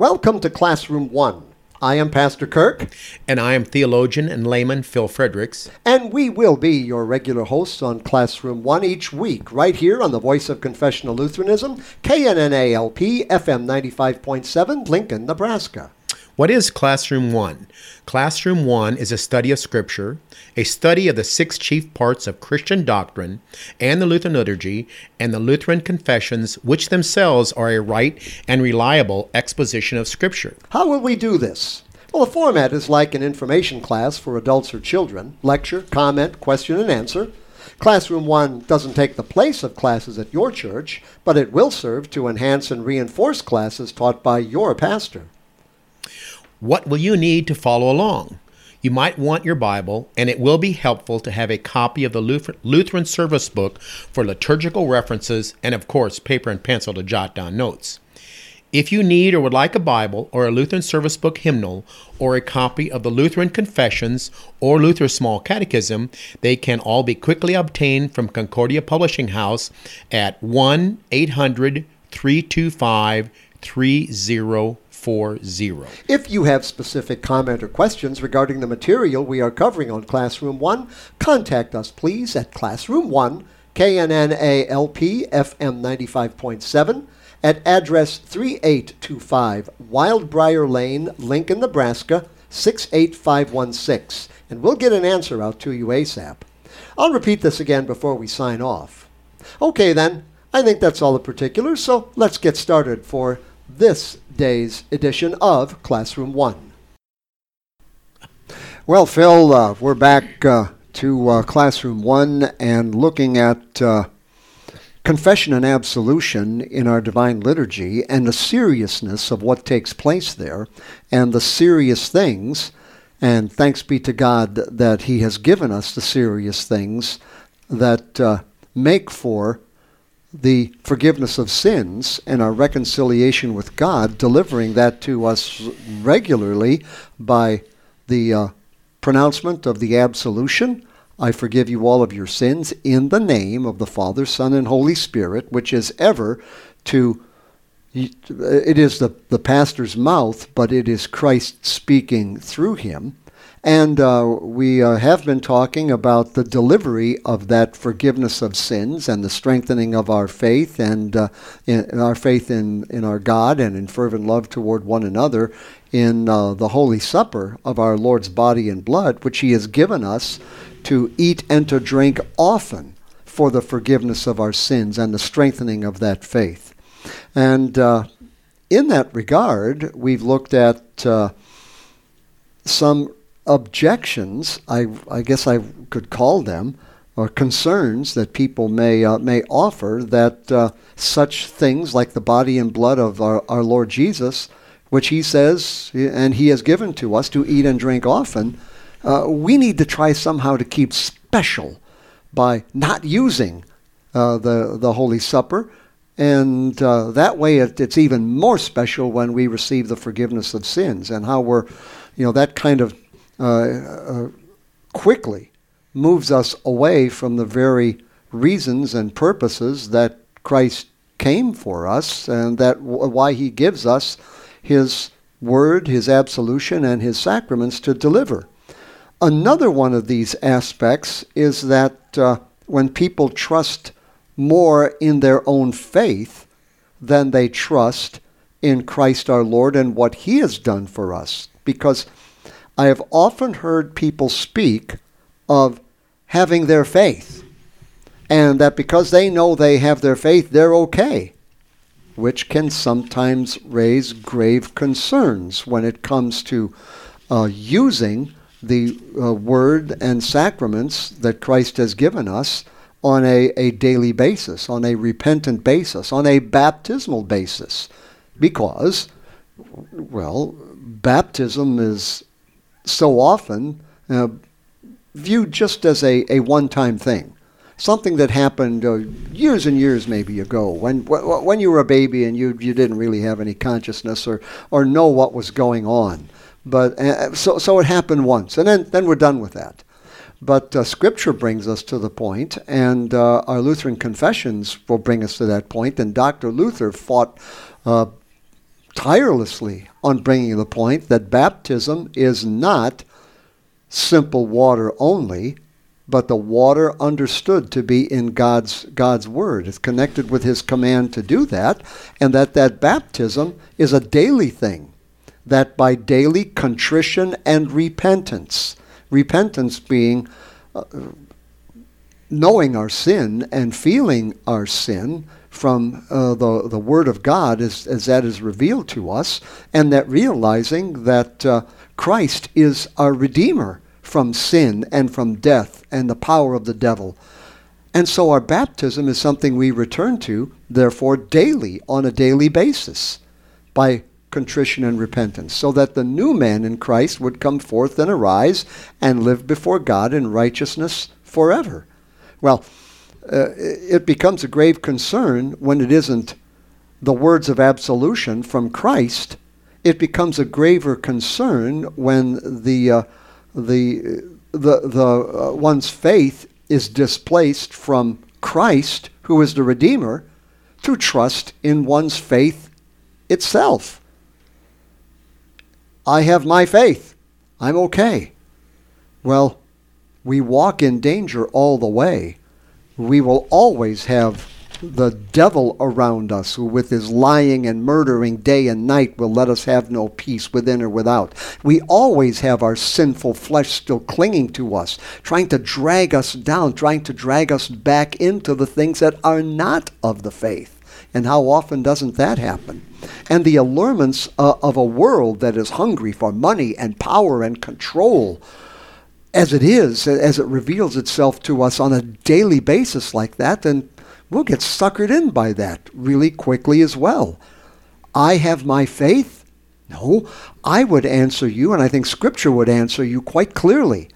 Welcome to Classroom 1. I am Pastor Kirk. And I am theologian and layman Phil Fredericks. And we will be your regular hosts on Classroom 1 each week, right here on the Voice of Confessional Lutheranism, KNNALP, FM 95.7, Lincoln, Nebraska. What is Classroom 1? Classroom 1 is a study of Scripture, a study of the 6 chief parts of Christian doctrine and the Lutheran liturgy and the Lutheran confessions, which themselves are a right and reliable exposition of Scripture. How will we do this? Well, the format is like an information class for adults or children. Lecture, comment, question, and answer. Classroom 1 doesn't take the place of classes at your church, but it will serve to enhance and reinforce classes taught by your pastor. What will you need to follow along? You might want your Bible, and it will be helpful to have a copy of the Lutheran Service Book for liturgical references and, of course, paper and pencil to jot down notes. If you need or would like a Bible or a Lutheran Service Book hymnal or a copy of the Lutheran Confessions or Luther's Small Catechism, they can all be quickly obtained from Concordia Publishing House at 1-800-325-3040. If you have specific comment or questions regarding the material we are covering on Classroom 1, contact us please at Classroom 1, KNNALP, FM 95.7, at address 3825 Wildbriar Lane, Lincoln, Nebraska, 68516, and we'll get an answer out to you ASAP. I'll repeat this again before we sign off. Okay then, I think that's all the particulars, so let's get started for this day's edition of Classroom 1. Well, Phil, we're back to Classroom 1 and looking at confession and absolution in our divine liturgy and the seriousness of what takes place there and the serious things, and thanks be to God that He has given us the serious things that make for the forgiveness of sins and our reconciliation with God, delivering that to us regularly by the pronouncement of the absolution. I forgive you all of your sins in the name of the Father, Son, and Holy Spirit, which is ever to, it is the pastor's mouth, but it is Christ speaking through him. And we have been talking about the delivery of that forgiveness of sins and the strengthening of our faith and in our faith in our God and in fervent love toward one another in the Holy Supper of our Lord's body and blood, which He has given us to eat and to drink often for the forgiveness of our sins and the strengthening of that faith. And in that regard, we've looked at some objections, I guess I could call them, or concerns that people may offer that such things like the body and blood of our Lord Jesus, which He says and He has given to us to eat and drink often, we need to try somehow to keep special by not using the Holy Supper, and that way it's even more special when we receive the forgiveness of sins, and how we're, that kind of quickly moves us away from the very reasons and purposes that Christ came for us, and that why He gives us His word, His absolution, and His sacraments to deliver. Another one of these aspects is that when people trust more in their own faith than they trust in Christ our Lord and what He has done for us, because I have often heard people speak of having their faith, and that because they know they have their faith, they're okay, which can sometimes raise grave concerns when it comes to using the word and sacraments that Christ has given us on a daily basis, on a repentant basis, on a baptismal basis, because, well, baptism is so often viewed just as a one-time thing, something that happened years and years maybe ago when you were a baby and you didn't really have any consciousness or know what was going on. But so it happened once, and then we're done with that. But Scripture brings us to the point, and our Lutheran confessions will bring us to that point. And Dr. Luther fought tirelessly on bringing the point that baptism is not simple water only, but the water understood to be in God's word. It's connected with his command to do that, and that baptism is a daily thing, that by daily contrition and repentance being knowing our sin and feeling our sin from the Word of God as that is revealed to us, and that realizing that Christ is our Redeemer from sin and from death and the power of the devil. And so our baptism is something we return to, therefore, daily, on a daily basis, by contrition and repentance, so that the new man in Christ would come forth and arise and live before God in righteousness forever. Well, it becomes a grave concern when it isn't the words of absolution from Christ. It becomes a graver concern when the one's faith is displaced from Christ, who is the Redeemer, to trust in one's faith itself. I have my faith. I'm okay. Well, we walk in danger all the way. We will always have the devil around us, who with his lying and murdering day and night will let us have no peace within or without. We always have our sinful flesh still clinging to us, trying to drag us down, trying to drag us back into the things that are not of the faith. And how often doesn't that happen? And the allurements of a world that is hungry for money and power and control, as it reveals itself to us on a daily basis like that, then we'll get suckered in by that really quickly as well. I have my faith? No, I would answer you, and I think Scripture would answer you quite clearly.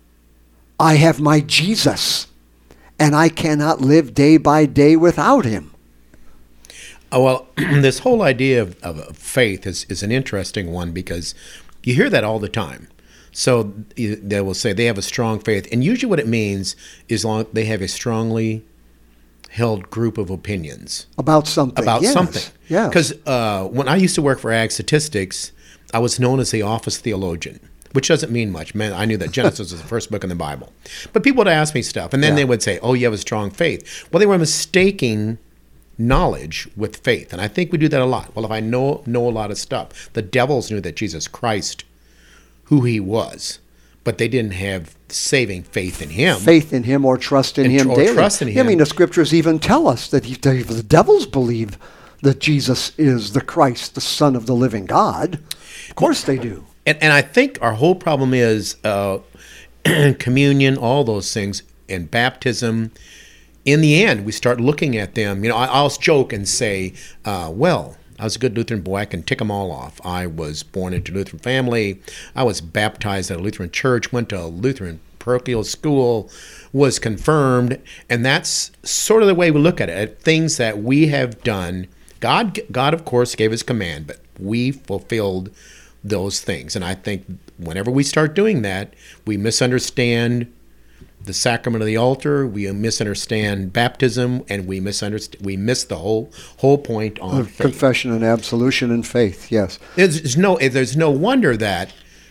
I have my Jesus, and I cannot live day by day without him. Oh, well, this whole idea of faith is an interesting one, because you hear that all the time. So they will say they have a strong faith, and usually what it means is they have a strongly held group of opinions about something. Yeah. Because when I used to work for Ag Statistics, I was known as the office theologian, which doesn't mean much. Man, I knew that Genesis was the first book in the Bible. But people would ask me stuff, and then they would say, oh, you have a strong faith. Well, they were mistaking knowledge with faith, and I think we do that a lot. Well, if I know a lot of stuff, the devils knew that Jesus Christ, who he was, but they didn't have saving faith in him. Faith in him or trust in him daily. Trust in him. I mean, the Scriptures even tell us that the devils believe that Jesus is the Christ, the Son of the living God. Of course they do. And I think our whole problem is communion, all those things, and baptism. In the end, we start looking at them. You know, I'll joke and say, well, I was a good Lutheran boy. I can tick them all off. I was born into a Lutheran family. I was baptized at a Lutheran church, went to a Lutheran parochial school, was confirmed. And that's sort of the way we look at it, at things that we have done. God, of course, gave his command, but we fulfilled those things. And I think whenever we start doing that, we misunderstand the sacrament of the altar, we misunderstand baptism, and we miss the whole point on faith. Confession and absolution and faith. Yes, there's no wonder that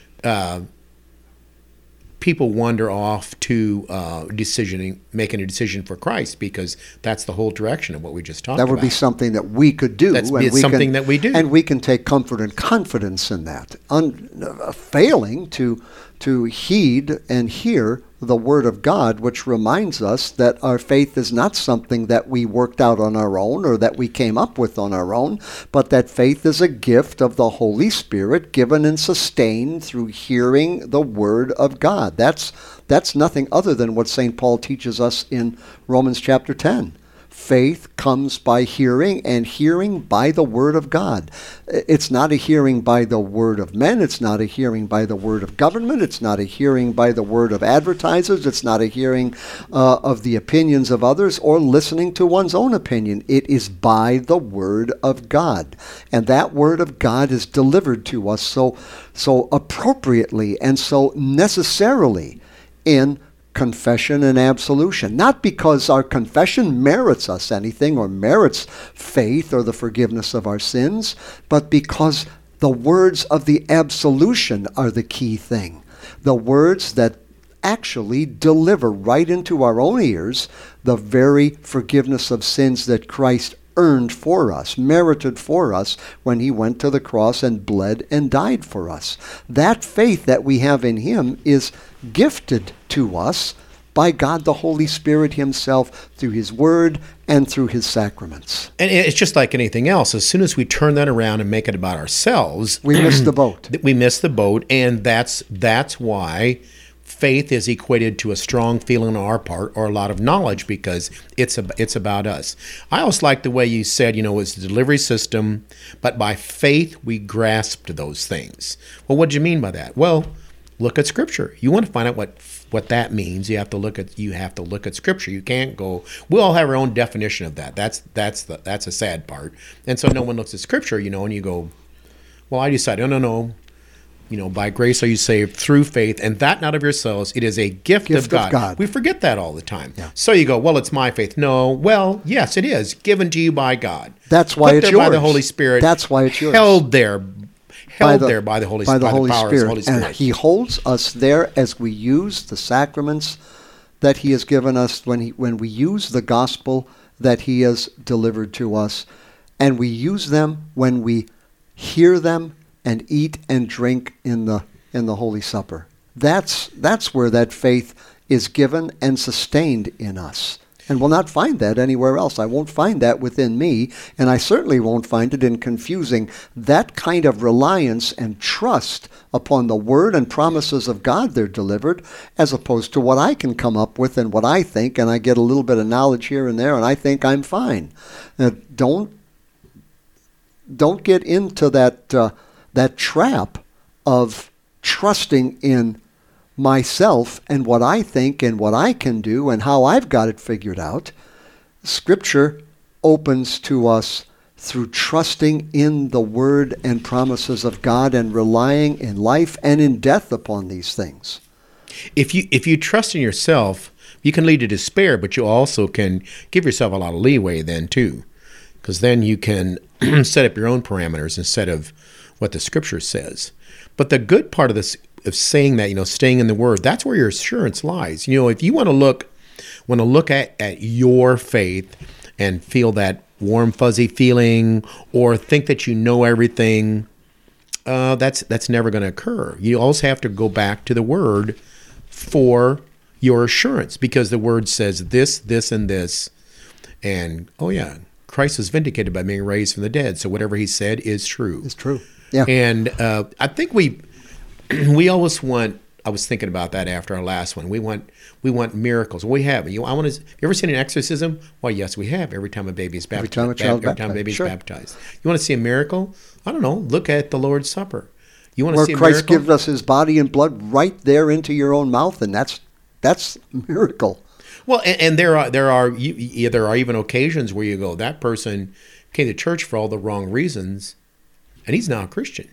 people wander off to making a decision for Christ, because that's the whole direction of what we just talked about. That would be something that we could do. That's something that we do, and we can take comfort and confidence in that. Failing to heed and hear the Word of God, which reminds us that our faith is not something that we worked out on our own or that we came up with on our own, but that faith is a gift of the Holy Spirit given and sustained through hearing the Word of God. That's nothing other than what St. Paul teaches us in Romans chapter 10. Faith comes by hearing, and hearing by the Word of God. It's not a hearing by the word of men. It's not a hearing by the word of government. It's not a hearing by the word of advertisers. It's not a hearing of the opinions of others or listening to one's own opinion. It is by the Word of God. And that Word of God is delivered to us so appropriately and so necessarily in confession and absolution. Not because our confession merits us anything or merits faith or the forgiveness of our sins, but because the words of the absolution are the key thing. The words that actually deliver right into our own ears the very forgiveness of sins that Christ earned for us, merited for us when he went to the cross and bled and died for us. That faith that we have in him is gifted to us by God the Holy Spirit himself through his word and through his sacraments. And it's just like anything else. As soon as we turn that around and make it about ourselves, we miss the boat. We miss the boat, and that's why faith is equated to a strong feeling on our part or a lot of knowledge, because it's about us. I always like the way you said, it's the delivery system, but by faith we grasped those things. Well, what do you mean by that? Well, look at Scripture. You want to find out what that means. You have to look at Scripture. You can't go. We all have our own definition of that. That's a sad part. And so no one looks at Scripture, and you go, well, I decided, no. By grace are you saved through faith, and that not of yourselves. It is a gift of God. We forget that all the time. Yeah. So you go, well, it's my faith. No, well, yes, it is given to you by God. That's why it's yours. By the Holy Spirit. That's why it's yours. Held there by the Holy Spirit. By the power of the Holy Spirit. And he holds us there as we use the sacraments that he has given us, when we use the gospel that he has delivered to us, and we use them when we hear them and eat and drink in the Holy Supper. That's where that faith is given and sustained in us. And we'll not find that anywhere else. I won't find that within me, and I certainly won't find it in confusing that kind of reliance and trust upon the word and promises of God they're delivered, as opposed to what I can come up with and what I think, and I get a little bit of knowledge here and there, and I think I'm fine. Don't get into that trap of trusting in myself and what I think and what I can do and how I've got it figured out. Scripture opens to us through trusting in the word and promises of God and relying in life and in death upon these things. If you trust in yourself, you can lead to despair, but you also can give yourself a lot of leeway then too, because then you can set up your own parameters instead of what the Scripture says. But the good part of this, of saying that, staying in the Word, that's where your assurance lies. If you want to look at your faith and feel that warm, fuzzy feeling, or think that you know everything, that's never going to occur. You always have to go back to the Word for your assurance, because the Word says this, this, and this, and Christ was vindicated by being raised from the dead. So whatever he said is true. It's true. Yeah. And I think we always want. I was thinking about that after our last one. We want miracles. We have. You ever seen an exorcism? Well, yes, we have. Every time a baby is baptized. Every time a baby is baptized. You want to see a miracle? I don't know. Look at the Lord's Supper. You want to see a miracle? Where Christ gives us his body and blood right there into your own mouth, and that's a miracle. Well, and there are even occasions where you go, that person came to church for all the wrong reasons, and he's now a Christian.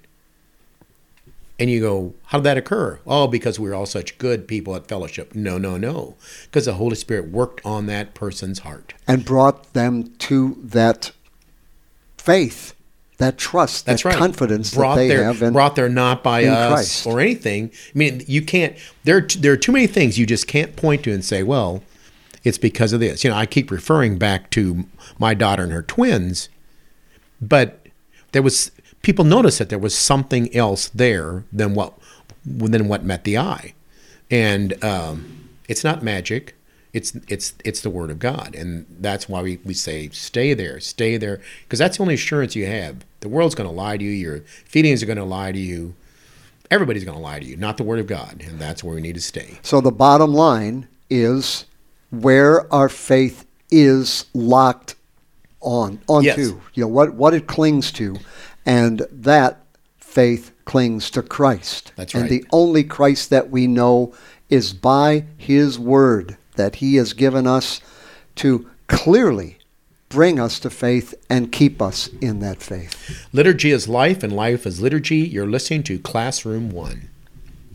And you go, how did that occur? Oh, because we were all such good people at fellowship. No. Because the Holy Spirit worked on that person's heart. And brought them to that faith, that trust, that confidence that they have. Brought there not by us Christ. Or anything. I mean, you can't, there are too many things you just can't point to and say, well, it's because of this. I keep referring back to my daughter and her twins, but people noticed that there was something else there than what met the eye, and it's not magic. It's the Word of God, and that's why we say stay there, because that's the only assurance you have. The world's going to lie to you. Your feelings are going to lie to you. Everybody's going to lie to you, not the Word of God, and that's where we need to stay. So the bottom line is where our faith is locked onto. Yes. What it clings to. And that faith clings to Christ. That's right. And the only Christ that we know is by his word that he has given us to clearly bring us to faith and keep us in that faith. Liturgy is life, and life is liturgy. You're listening to Classroom 1.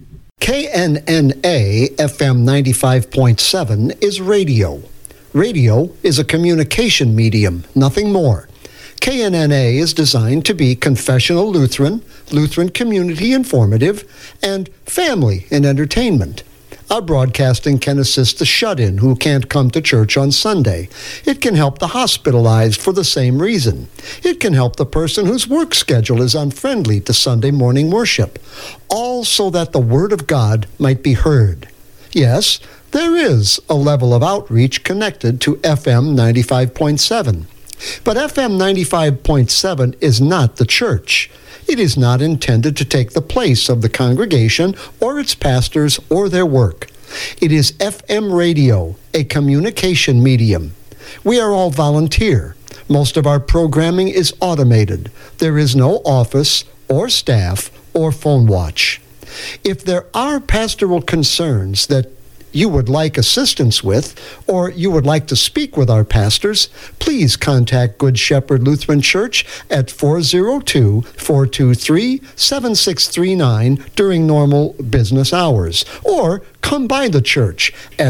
KNNA FM 95.7 is radio. Radio is a communication medium, nothing more. KNNA is designed to be confessional Lutheran, Lutheran community informative, and family and entertainment. Our broadcasting can assist the shut-in who can't come to church on Sunday. It can help the hospitalized for the same reason. It can help the person whose work schedule is unfriendly to Sunday morning worship, all so that the Word of God might be heard. Yes, there is a level of outreach connected to FM 95.7. But FM 95.7 is not the church. It is not intended to take the place of the congregation or its pastors or their work. It is FM radio, a communication medium. We are all volunteer. Most of our programming is automated. There is no office or staff or phone watch. If there are pastoral concerns that you would like assistance with, or you would like to speak with our pastors, please contact Good Shepherd Lutheran Church at 402-423-7639 during normal business hours, or come by the church at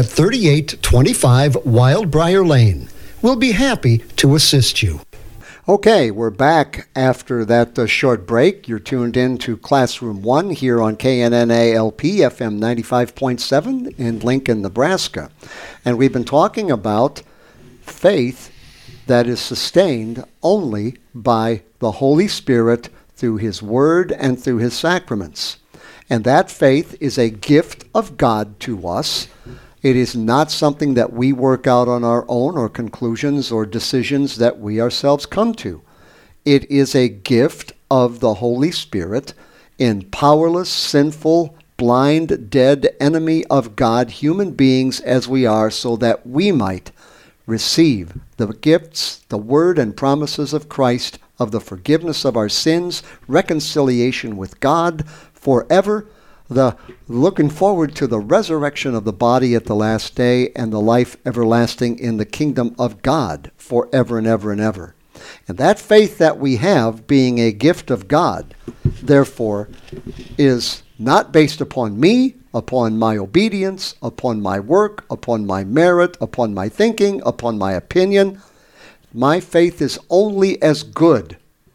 3825 Wildbriar Lane. We'll be happy to assist you. Okay, we're back after that short break. You're tuned in to Classroom 1 here on KNNA-LP FM 95.7 in Lincoln, Nebraska. And we've been talking about faith that is sustained only by the Holy Spirit through His Word and through His sacraments. And that faith is a gift of God to us. It is not something that we work out on our own, or conclusions or decisions that we ourselves come to. It is a gift of the Holy Spirit in powerless, sinful, blind, dead, enemy of God, human beings as we are, so that we might receive the gifts, the word and promises of Christ, of the forgiveness of our sins, reconciliation with God forever, the looking forward to the resurrection of the body at the last day, and the life everlasting in the kingdom of God forever and ever and ever. And that faith that we have, being a gift of God, therefore, is not based upon me, upon my obedience, upon my work, upon my merit, upon my thinking, upon my opinion. My faith is only as good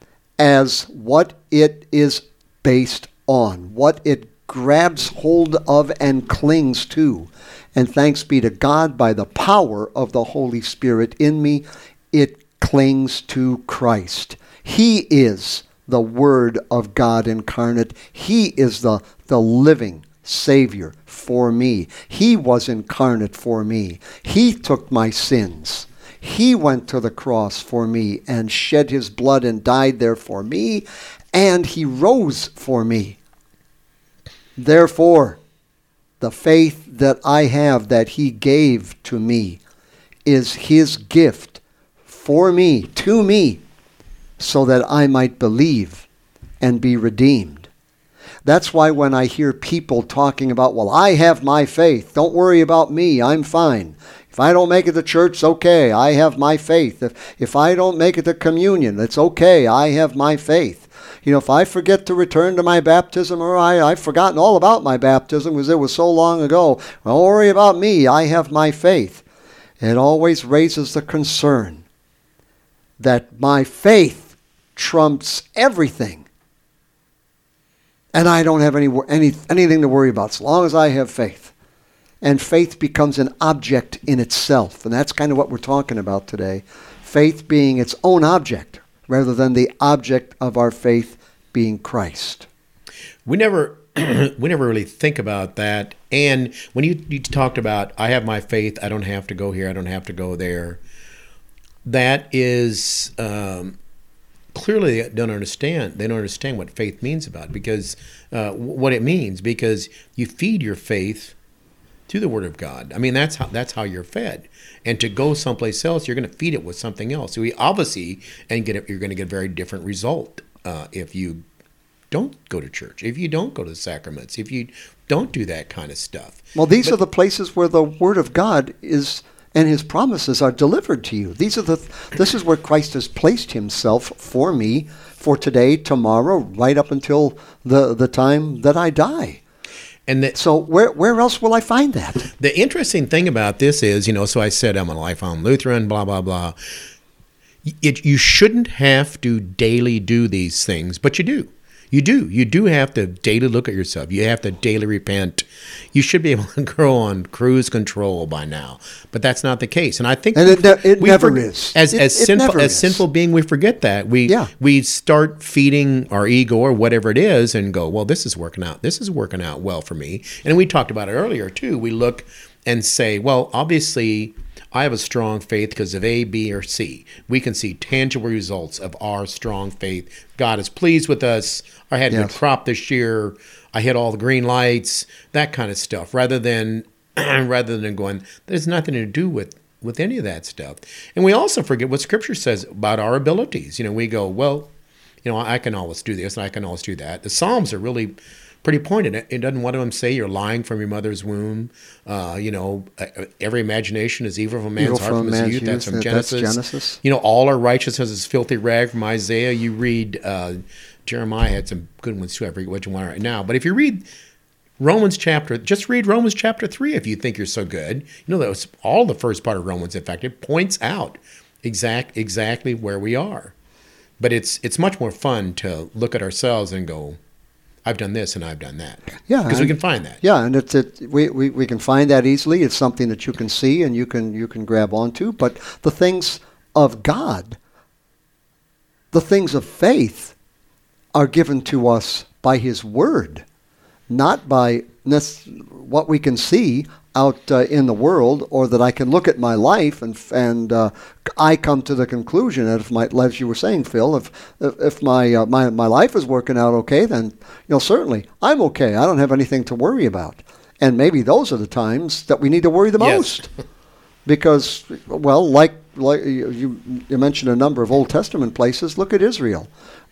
as what it is based on, what it grabs hold of and clings to. And thanks be to God, by the power of the Holy Spirit in me, it clings to Christ. He is the Word of God incarnate. He is the living Savior for me. He was incarnate for me. He took my sins. He went to the cross for me and shed His blood and died there for me, and He rose for me. Therefore, the faith that I have, that He gave to me, is His gift for me, to me, so that I might believe and be redeemed. That's why when I hear people talking about, well, I have my faith, don't worry about me, I'm fine. If I don't make it to church, it's okay, I have my faith. If I don't make it to communion, it's okay, I have my faith. If I forget to return to my baptism, or I've forgotten all about my baptism because it was so long ago, don't worry about me, I have my faith. It always raises the concern that my faith trumps everything. And I don't have anything to worry about as long as I have faith. And faith becomes an object in itself. And that's kind of what we're talking about today. Faith being its own object, rather than the object of our faith being Christ. We never really think about that. And when you talked about, I have my faith, I don't have to go here, I don't have to go there, that is clearly they don't understand what faith means because what it means, because you feed your faith through the Word of God. I mean, that's how you're fed. And to go someplace else, you're going to feed it with something else. So you're going to get a very different result if you don't go to church, if you don't go to the sacraments, if you don't do that kind of stuff. Well, these are the places where the Word of God is, and His promises are delivered to you. This is where Christ has placed Himself for me, for today, tomorrow, right up until the time that I die. And So where else will I find that? the interesting thing about this is, so I said I'm a lifelong Lutheran, blah, blah, blah. You shouldn't have to daily do these things, but you do. You do. You do have to daily look at yourself. You have to daily repent. You should be able to go on cruise control by now, but that's not the case. And I think it never is. As never is. sinful being, we forget that. We start feeding our ego or whatever it is, and go, well, this is working out. This is working out well for me. And we talked about it earlier too. We look and say, well, obviously, I have a strong faith because of A, B, or C. We can see tangible results of our strong faith. God is pleased with us. I had a good crop this year. I hit all the green lights, that kind of stuff, rather than going, there's nothing to do with any of that stuff. And we also forget what Scripture says about our abilities. We go, well, I can always do this and I can always do that. The Psalms are really pretty pointed. It doesn't one of them say you're lying from your mother's womb. Every imagination is evil from a man's heart from his youth. That's from Genesis. All our righteousness is filthy rag from Isaiah. You read Jeremiah had some good ones too. I forget which one right now. But if you read just read Romans chapter 3 if you think you're so good. That was all the first part of Romans. In fact, it points out exactly where we are. But it's much more fun to look at ourselves and go, I've done this and I've done that. Yeah, because we can find that. Yeah, and we can find that easily. It's something that you can see and you can grab onto. But the things of God, the things of faith, are given to us by His Word, not by what we can see out in the world, or that I can look at my life and I come to the conclusion that as you were saying, Phil, if my life is working out okay, then certainly I'm okay. I don't have anything to worry about. And maybe those are the times that we need to worry the most, because like you mentioned a number of Old Testament places. Look at Israel.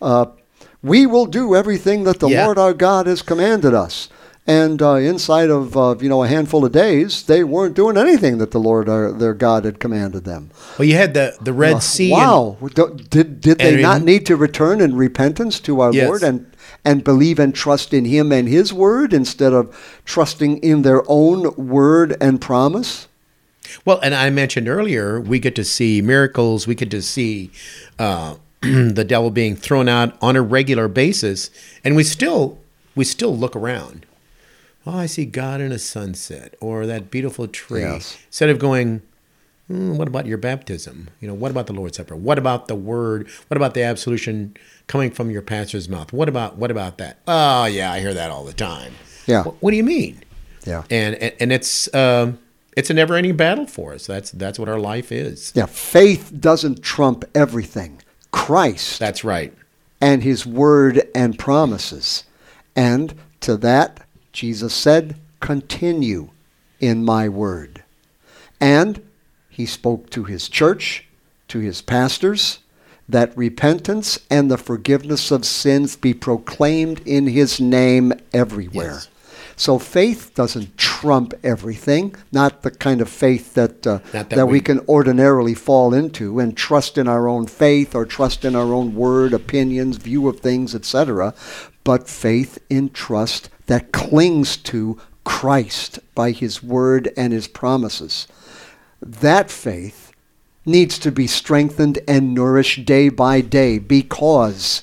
We will do everything that the Lord our God has commanded us. And inside of a handful of days, they weren't doing anything that the Lord their God had commanded them. Well, you had the Red Sea. Wow! Did they not need to return in repentance to our Lord and believe and trust in Him and His Word instead of trusting in their own word and promise? Well, and I mentioned earlier, we get to see miracles. We get to see the devil being thrown out on a regular basis, and we still look around. Oh, I see God in a sunset or that beautiful tree. Yes. Instead of going, what about your baptism? What about the Lord's Supper? What about the Word? What about the absolution coming from your pastor's mouth? What about that? Oh, yeah, I hear that all the time. Yeah. What do you mean? Yeah. And it's a never-ending battle for us. That's what our life is. Yeah. Faith doesn't trump everything. Christ. That's right. And His Word and promises. And to that, Jesus said, continue in my word. And He spoke to His church, to His pastors, that repentance and the forgiveness of sins be proclaimed in His name everywhere. Yes. So faith doesn't trump everything, not the kind of faith that we can ordinarily fall into and trust in our own faith or trust in our own word, opinions, view of things, etc., but faith in trust that clings to Christ by His Word and His promises. That faith needs to be strengthened and nourished day by day because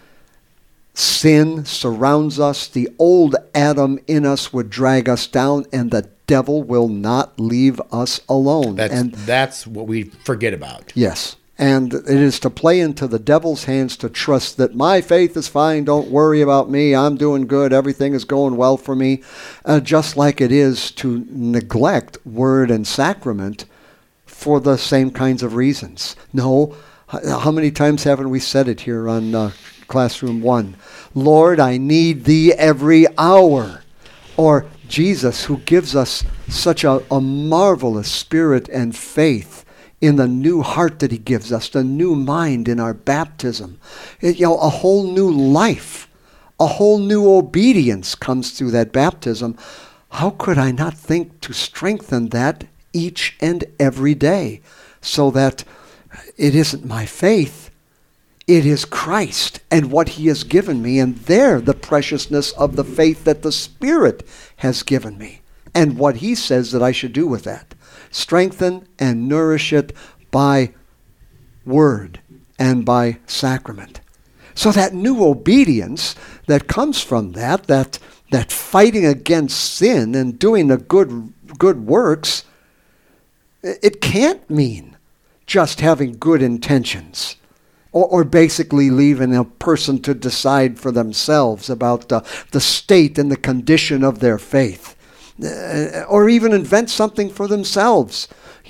sin surrounds us. The old Adam in us would drag us down, and the devil will not leave us alone. That's what we forget about. Yes. And it is to play into the devil's hands to trust that my faith is fine, don't worry about me, I'm doing good, everything is going well for me, just like it is to neglect word and sacrament for the same kinds of reasons. No, how many times haven't we said it here on Classroom 1? Lord, I need Thee every hour. Or Jesus, who gives us such a marvelous spirit and faith in the new heart that He gives us, the new mind in our baptism. A whole new life, a whole new obedience comes through that baptism. How could I not think to strengthen that each and every day so that it isn't my faith, It is Christ and what he has given me, and there the preciousness of the faith that the Spirit has given me, and what he says that I should do with that. Strengthen and nourish it by word and by sacrament. So that new obedience that comes from that fighting against sin and doing the good works, it can't mean just having good intentions or basically leaving a person to decide for themselves about the state and the condition of their faith, or even invent something for themselves.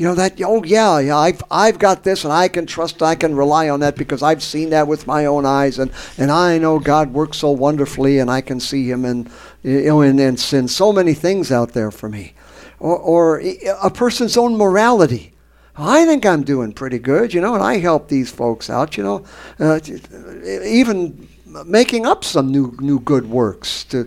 I've got this and I can trust, I can rely on that because I've seen that with my own eyes, and I know God works so wonderfully and I can see him and send so many things out there for me. Or a person's own morality. I think I'm doing pretty good, and I help these folks out, even making up some new good works to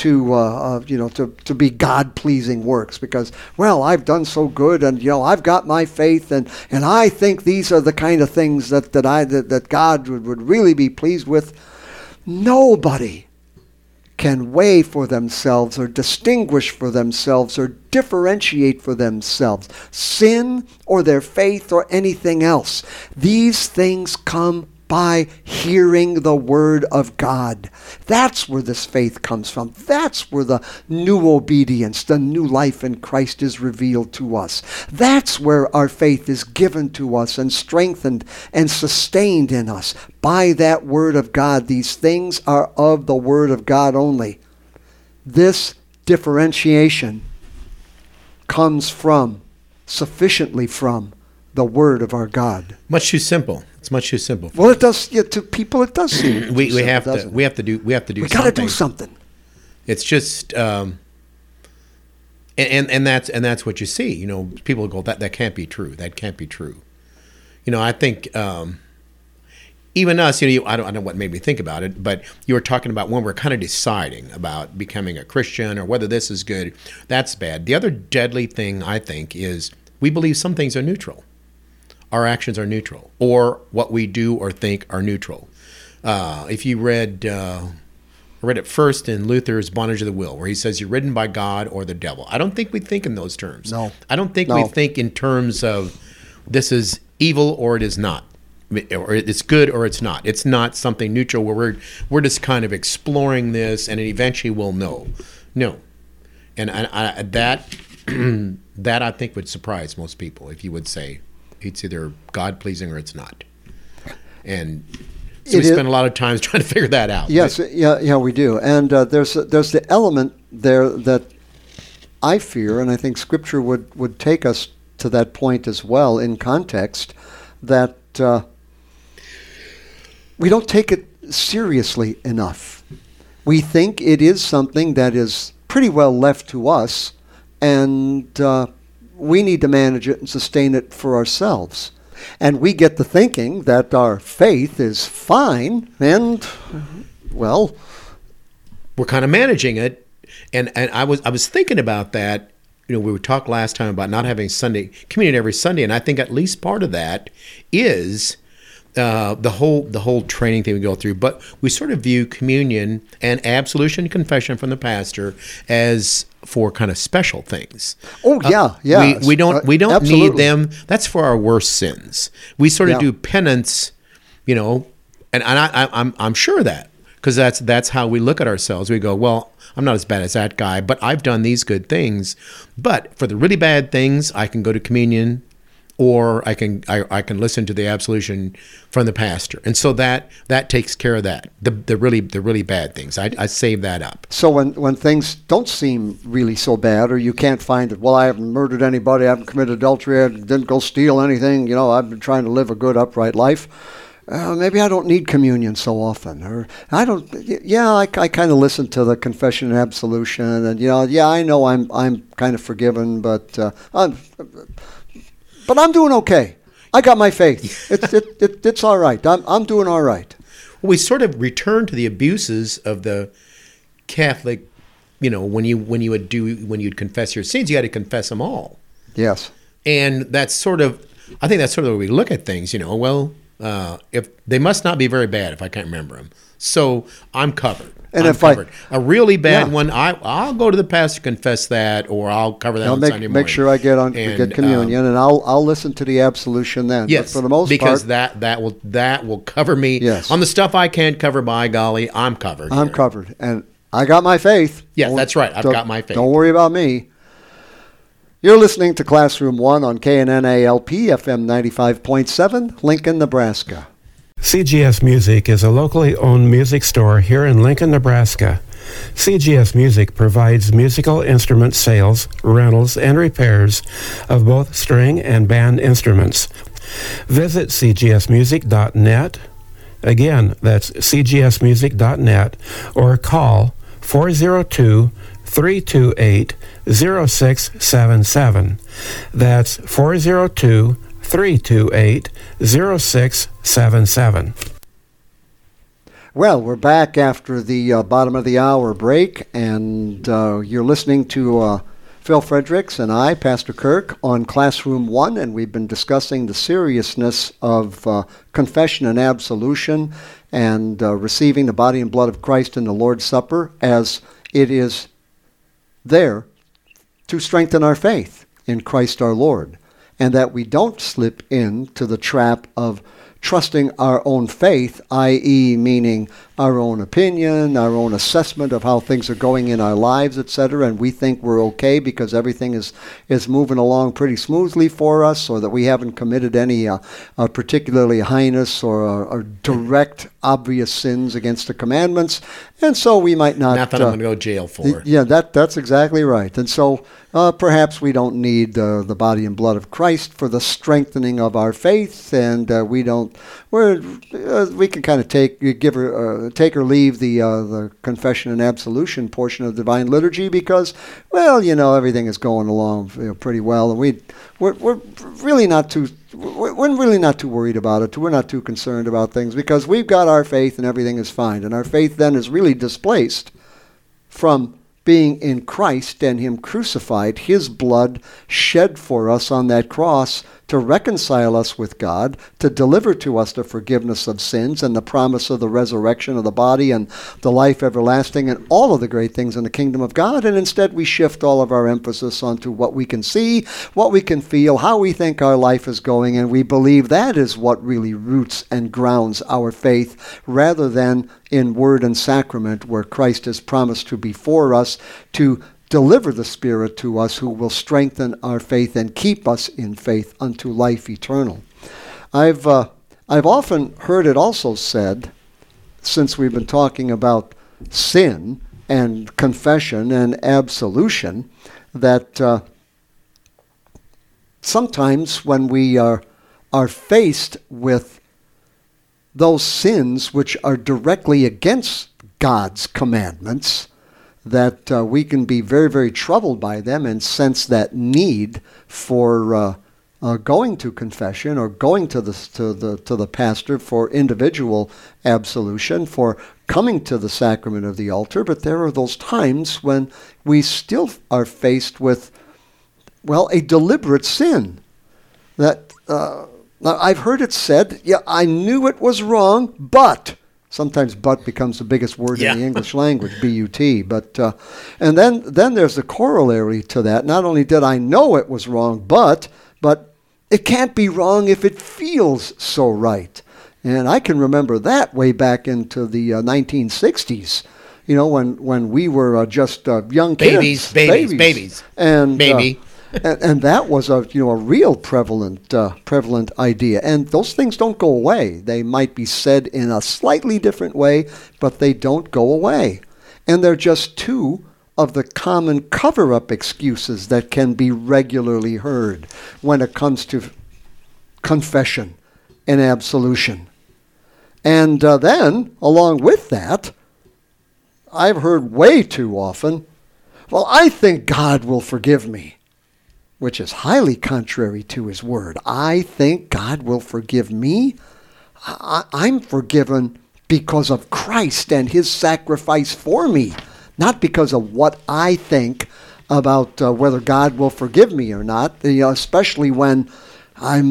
be God-pleasing works because, well, I've done so good and, I've got my faith and I think these are the kind of things that God would really be pleased with. Nobody can weigh for themselves or distinguish for themselves or differentiate for themselves sin or their faith or anything else. These things come by hearing the word of God. That's where this faith comes from. That's where the new obedience, the new life in Christ is revealed to us. That's where our faith is given to us and strengthened and sustained in us by that word of God. These things are of the word of God only. This differentiation comes sufficiently from the word of our God. Much too simple. It's much too simple. Well, it does. Yeah, to people, it does seem. We have to do. We got to do something. It's just, and that's what you see. People go that can't be true. That can't be true. I think even us. I don't know what made me think about it, but you were talking about when we're kind of deciding about becoming a Christian or whether this is good, that's bad. The other deadly thing I think is we believe some things are neutral. Our actions are neutral, or what we do or think are neutral. If you read it first in Luther's Bondage of the Will, where he says you're ridden by God or the devil. I don't think we think in those terms. No. I don't think we think in terms of this is evil or it is not, or it's good or it's not. It's not something neutral where we're just kind of exploring this, and eventually we'll know. No, and that I think would surprise most people if you would say it's either God-pleasing or it's not. And so we spend a lot of time trying to figure that out. Yes, yeah, we do. And there's the element there that I fear, and I think Scripture would take us to that point as well in context, that we don't take it seriously enough. We think it is something that is pretty well left to us, and we need to manage it and sustain it for ourselves. And we get to thinking that our faith is fine, and, well, we're kind of managing it. And I was thinking about that. We were talking last time about not having Sunday communion every Sunday, and I think at least part of that is the whole training thing we go through. But we sort of view communion and absolution and confession from the pastor as for kind of special things. Oh yeah. We don't absolutely need them. That's for our worst sins. We sort of do penance, and I'm sure of that, because that's how we look at ourselves. We go, well, I'm not as bad as that guy, but I've done these good things. But for the really bad things, I can go to communion, or I can listen to the absolution from the pastor, and so that takes care of that. The really bad things, I save that up. So when things don't seem really so bad, or you can't find it, well, I haven't murdered anybody, I haven't committed adultery, I didn't go steal anything, I've been trying to live a good, upright life. Maybe I don't need communion so often, or I don't. Yeah, I kind of listen to the confession and absolution, and I know I'm kind of forgiven, but I'm doing okay. I got my faith. It's all right. I'm doing all right. We sort of return to the abuses of the Catholic. When you'd confess your sins, you had to confess them all. Yes. And I think that's sort of the way we look at things. Well, If they must not be very bad, if I can't remember them. So I'm covered. And I'm if covered. A really bad Yeah. one, I'll go to the pastor, confess that, or I'll cover that I'll on Sunday morning. make sure I get communion, and I'll listen to the absolution then. Yes, but for the most because part, that will cover me. Yes. On the stuff I can't cover, by golly, I'm covered. I'm here. covered, and I got my faith. Yes, that's right. I've Don't- got my faith. Don't worry about me. You're listening to Classroom 1 on KNNALP FM 95.7, Lincoln, Nebraska. CGS Music is a locally owned music store here in Lincoln, Nebraska. CGS Music provides musical instrument sales, rentals, and repairs of both string and band instruments. Visit cgsmusic.net. Again, that's cgsmusic.net, or call 402-328-0677. That's 402-328-0677. Well, we're back after the bottom of the hour break, and you're listening to Phil Fredericks and I, Pastor Kirk, on Classroom 1, and we've been discussing the seriousness of confession and absolution and receiving the body and blood of Christ in the Lord's Supper as it is there to strengthen our faith in Christ our Lord, and that we don't slip into the trap of trusting our own faith, i.e. meaning our own opinion, our own assessment of how things are going in our lives, etc., and we think we're okay because everything is moving along pretty smoothly for us, or that we haven't committed any particularly heinous or direct, obvious sins against the commandments, and so we might not... Nothing I'm going to go to jail for. Yeah, that's exactly right. And so perhaps we don't need the body and blood of Christ for the strengthening of our faith, and we can kind of take or leave the confession and absolution portion of divine liturgy because, well, everything is going along pretty well, and we're really not too worried about it. We're not too concerned about things because we've got our faith and everything is fine, and our faith then is really displaced from being in Christ and Him crucified, His blood shed for us on that cross to reconcile us with God, to deliver to us the forgiveness of sins and the promise of the resurrection of the body and the life everlasting and all of the great things in the kingdom of God. And instead we shift all of our emphasis onto what we can see, what we can feel, how we think our life is going, and we believe that is what really roots and grounds our faith, rather than in word and sacrament, where Christ has promised to be for us, to deliver the Spirit to us, who will strengthen our faith and keep us in faith unto life eternal. I've often heard it also said, since we've been talking about sin and confession and absolution, that sometimes when we are faced with those sins which are directly against God's commandments, that we can be very, very troubled by them and sense that need for going to confession or going to the pastor for individual absolution, for coming to the sacrament of the altar. But there are those times when we still are faced with, well, a deliberate sin that... Now, I've heard it said, yeah, I knew it was wrong, but... Sometimes "but" becomes the biggest word in the English language, B-U-T. But and then there's the corollary to that. Not only did I know it was wrong, but it can't be wrong if it feels so right. And I can remember that way back into the 1960s. When we were just young kids, babies, and baby. And that was a real prevalent idea. And those things don't go away. They might be said in a slightly different way, but they don't go away. And they're just two of the common cover-up excuses that can be regularly heard when it comes to confession and absolution. And then, along with that, I've heard way too often, well, I think God will forgive me, which is highly contrary to His word. I think God will forgive me. I'm forgiven because of Christ and His sacrifice for me, not because of what I think about whether God will forgive me or not, especially when I'm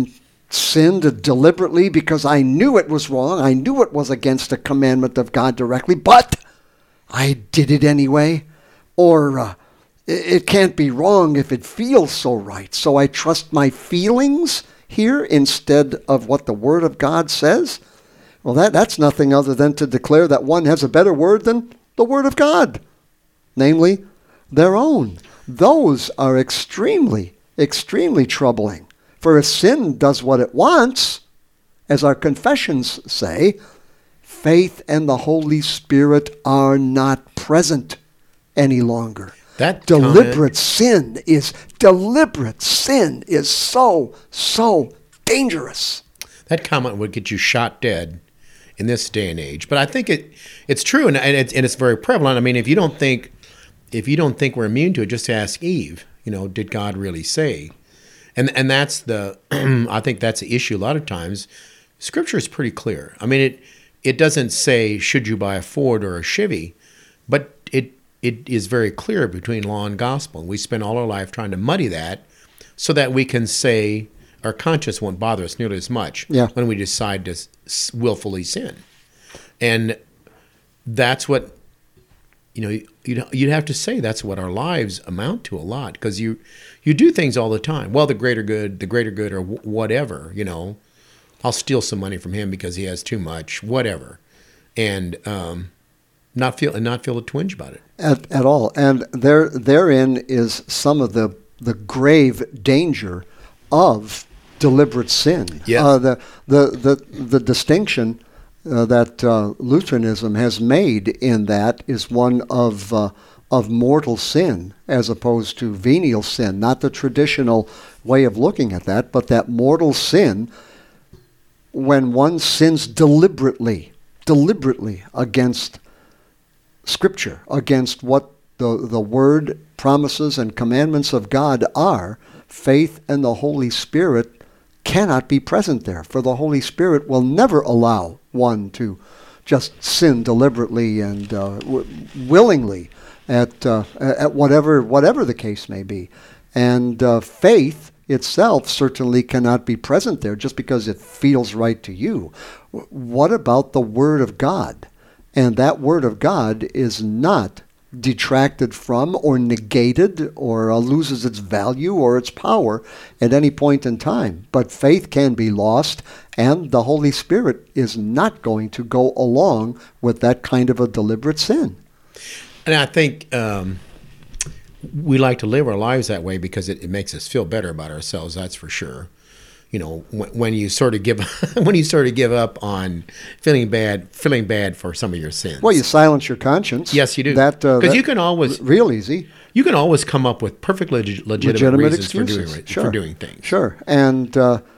sinned deliberately because I knew it was wrong. I knew it was against a commandment of God directly, but I did it anyway. Or it can't be wrong if it feels so right. So I trust my feelings here instead of what the Word of God says. Well, that's nothing other than to declare that one has a better word than the Word of God, namely their own. Those are extremely, extremely troubling. For if sin does what it wants, as our confessions say, faith and the Holy Spirit are not present any longer. That Deliberate sin is so dangerous. That comment would get you shot dead in this day and age. But I think it's true, and it's very prevalent. I mean, if you don't think we're immune to it, just ask Eve. Did God really say? And that's I think that's the issue a lot of times. Scripture is pretty clear. I mean, it doesn't say should you buy a Ford or a Chevy, but it is very clear between law and gospel. We spend all our life trying to muddy that so that we can say our conscience won't bother us nearly as much when we decide to willfully sin. And that's what, you'd have to say that's what our lives amount to a lot, because you do things all the time. Well, the greater good or whatever, I'll steal some money from him because he has too much, whatever. And not feel a twinge about it. At all. And therein is some of the grave danger of deliberate sin. Yes. The distinction that Lutheranism has made in that is one of mortal sin as opposed to venial sin. Not the traditional way of looking at that, but that mortal sin when one sins deliberately against Scripture, against what the Word, promises, and commandments of God are. Faith and the Holy Spirit cannot be present there, for the Holy Spirit will never allow one to just sin deliberately and willingly at whatever the case may be. And faith itself certainly cannot be present there just because it feels right to you. What about the Word of God? And that Word of God is not detracted from or negated or loses its value or its power at any point in time. But faith can be lost, and the Holy Spirit is not going to go along with that kind of a deliberate sin. And I think we like to live our lives that way because it makes us feel better about ourselves, that's for sure. When you sort of give up on feeling bad for some of your sins. Well, you silence your conscience. Yes, you do. Because you can always real easy. You can always come up with perfectly legitimate reasons excuses. for doing things. Sure, and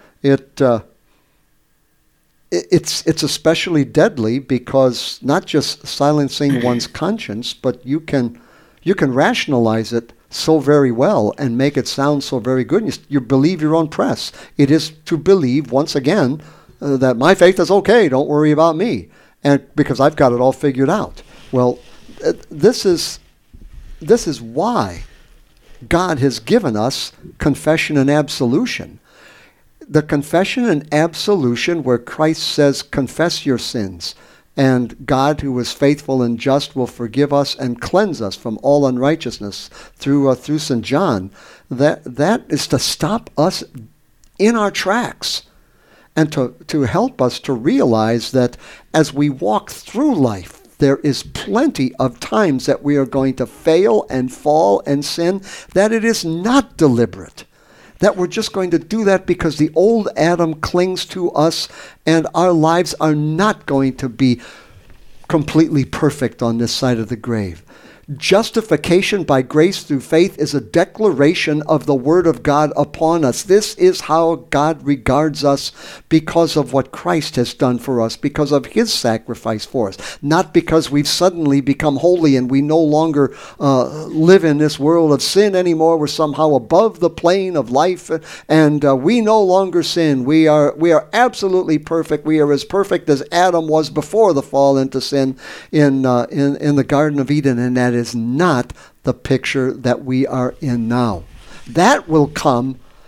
it's especially deadly because not just silencing one's conscience, but you can rationalize it so very well and make it sound so very good. You believe your own press. It is to believe, once again, that my faith is okay, don't worry about me, and because I've got it all figured out. Well, this is why God has given us confession and absolution. The confession and absolution where Christ says, confess your sins, and God, who is faithful and just, will forgive us and cleanse us from all unrighteousness through St. John. That is to stop us in our tracks and to help us to realize that as we walk through life, there is plenty of times that we are going to fail and fall and sin, that it is not deliberate. That we're just going to do that because the old Adam clings to us, and our lives are not going to be completely perfect on this side of the grave. Justification by grace through faith is a declaration of the Word of God upon us. This is how God regards us because of what Christ has done for us, because of His sacrifice for us. Not because we've suddenly become holy and we no longer live in this world of sin anymore. We're somehow above the plane of life, and we no longer sin. We are absolutely perfect. We are as perfect as Adam was before the fall into sin in the Garden of Eden, and that is not the picture that we are in now. That will come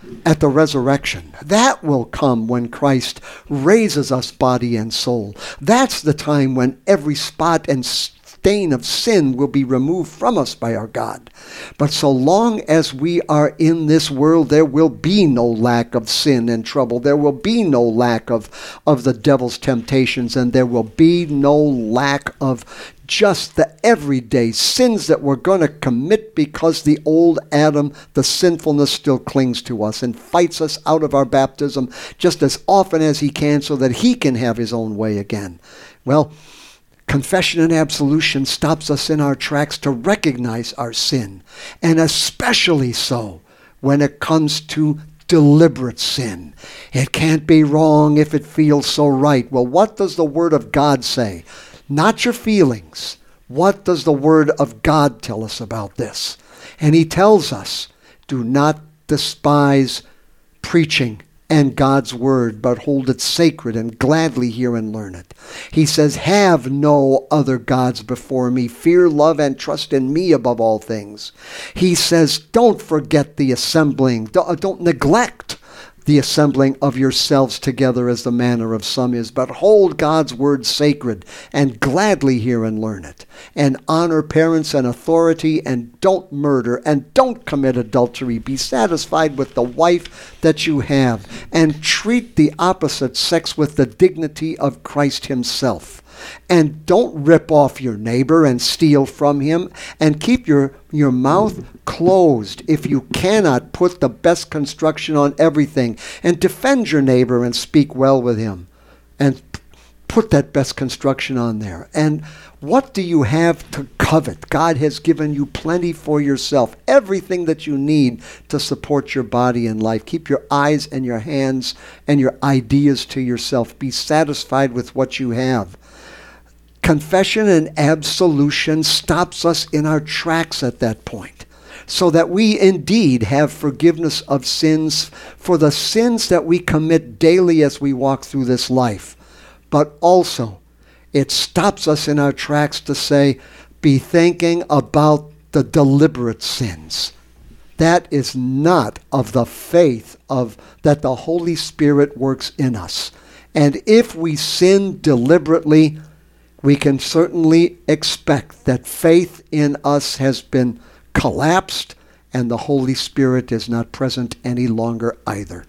at the resurrection. That will come when Christ raises us body and soul. That's the time when every spot and stain of sin will be removed from us by our God. But so long as we are in this world, there will be no lack of sin and trouble. There will be no lack of the devil's temptations, and there will be no lack of just the everyday sins that we're going to commit, because the old Adam, the sinfulness, still clings to us and fights us out of our baptism just as often as he can, so that he can have his own way again. Well, confession and absolution stops us in our tracks to recognize our sin, and especially so when it comes to deliberate sin. It can't be wrong if it feels so right. Well, what does the Word of God say? Not your feelings. What does the Word of God tell us about this? And he tells us, do not despise preaching and God's Word, but hold it sacred and gladly hear and learn it. He says, have no other gods before me. Fear, love, and trust in me above all things. He says, don't forget the assembling. Don't neglect the assembling of yourselves together as the manner of some is, but hold God's word sacred and gladly hear and learn it. And honor parents and authority, and don't murder, and don't commit adultery. Be satisfied with the wife that you have, and treat the opposite sex with the dignity of Christ himself. And don't rip off your neighbor and steal from him, and keep your mouth closed if you cannot put the best construction on everything, and defend your neighbor and speak well with him, and put that best construction on there. And what do you have to covet? God has given you plenty for yourself, everything that you need to support your body and life. Keep your eyes and your hands and your ideas to yourself. Be satisfied with what you have. Confession and absolution stops us in our tracks at that point, so that we indeed have forgiveness of sins for the sins that we commit daily as we walk through this life. But also, it stops us in our tracks to say, be thinking about the deliberate sins. That is not of the faith of that the Holy Spirit works in us. And if we sin deliberately, we can certainly expect that faith in us has been collapsed, and the Holy Spirit is not present any longer either.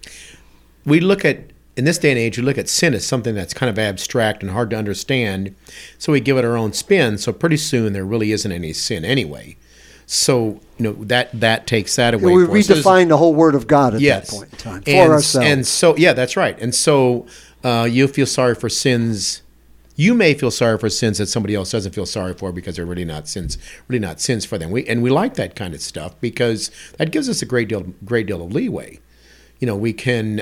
We look at, in this day and age, we look at sin as something that's kind of abstract and hard to understand, so we give it our own spin, so pretty soon there really isn't any sin anyway. So, that takes that away. We redefine the whole Word of God at that point in time for ourselves. And so, yeah, that's right. And so you feel sorry for sins. You may feel sorry for sins that somebody else doesn't feel sorry for, because they're really not sins for them. We like that kind of stuff, because that gives us a great deal of leeway. We can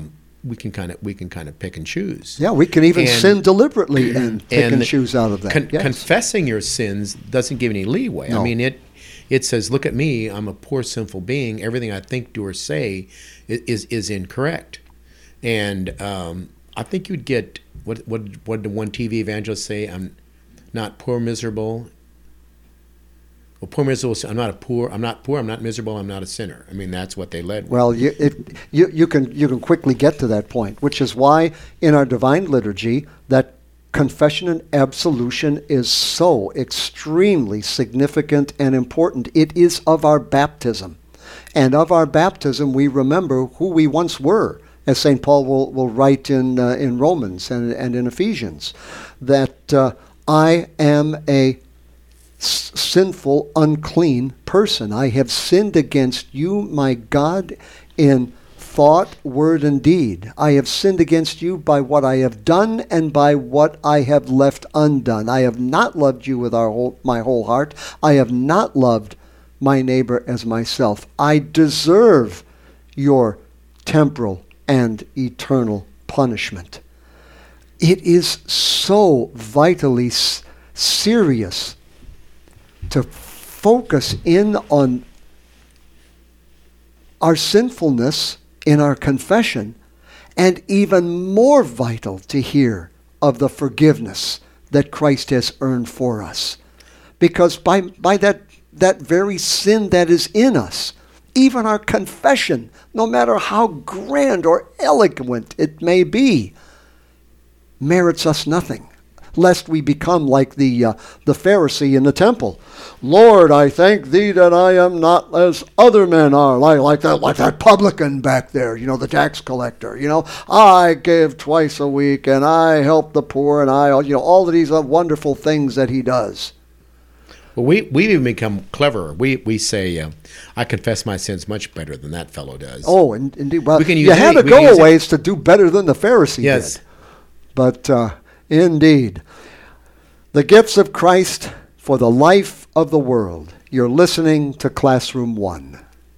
kind of pick and choose. Yeah, we can even sin deliberately and pick and choose out of that. Yes. Confessing your sins doesn't give any leeway. No. I mean, it says, look at me, I'm a poor sinful being. Everything I think, do, or say is incorrect. And I think you'd get, what did one TV evangelist say? I'm not poor, miserable. Well, poor, miserable. I'm not poor. I'm not miserable. I'm not a sinner. I mean, that's what they led with. Well, you can quickly get to that point, which is why in our divine liturgy that confession and absolution is so extremely significant and important. It is of our baptism, and of our baptism we remember who we once were. As St. Paul will write in Romans and in Ephesians, that I am a sinful, unclean person. I have sinned against you, my God, in thought, word, and deed. I have sinned against you by what I have done and by what I have left undone. I have not loved you with my whole heart. I have not loved my neighbor as myself. I deserve your temporal and eternal punishment. It is so vitally serious to focus in on our sinfulness in our confession, and even more vital to hear of the forgiveness that Christ has earned for us. Because by that very sin that is in us, even our confession, no matter how grand or eloquent it may be, merits us nothing, lest we become like the Pharisee in the temple. Lord, I thank thee that I am not as other men are, like that publican back there, the tax collector. I give twice a week, and I help the poor, and all of these wonderful things that he does. Well, we've even become cleverer. We say, I confess my sins much better than that fellow does. Oh, indeed. Well, we can use you had to go a ways to do better than the Pharisee yes. did. But indeed, the gifts of Christ for the life of the world. You're listening to Classroom 1.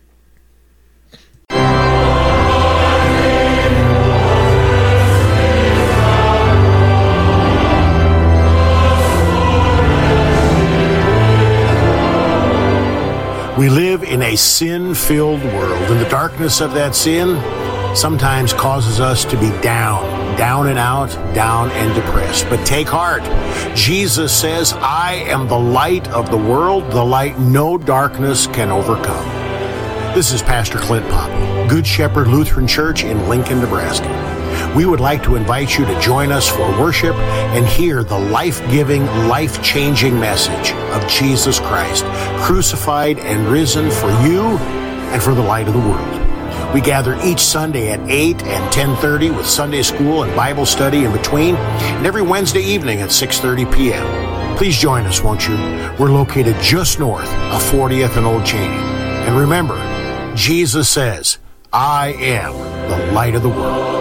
We live in a sin-filled world, and the darkness of that sin sometimes causes us to be down and out, down and depressed. But take heart. Jesus says, I am the light of the world, the light no darkness can overcome. This is Pastor Clint Poppe, Good Shepherd Lutheran Church in Lincoln, Nebraska. We would like to invite you to join us for worship and hear the life-giving, life-changing message of Jesus Christ, crucified and risen for you and for the light of the world. We gather each Sunday at 8 and 10:30 with Sunday school and Bible study in between, and every Wednesday evening at 6:30 p.m. Please join us, won't you? We're located just north of 40th and Old Cheney. And remember, Jesus says, I am the light of the world.